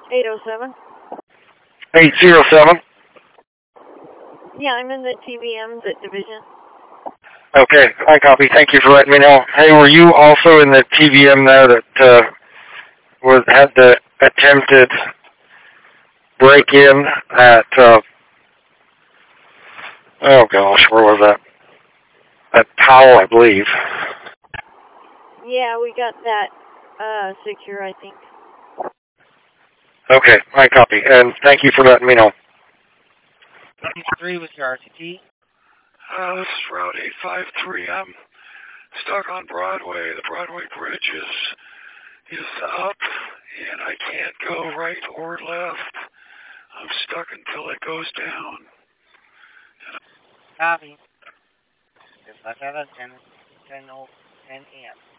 807. 807? Yeah, I'm in the TVM division. Okay, I copy. Thank you for letting me know. Hey, were you also in the TVM there that had the attempted break-in at, oh gosh, where was that? At Powell, I believe. Yeah, we got that secure, I think. Okay, I copy. And thank you for letting me know. 93 with your RCT. This is Route 853. I'm stuck on Broadway. The Broadway bridge is up, and I can't go right or left. I'm stuck until it goes down. Copy. Just left out at 10 a.m.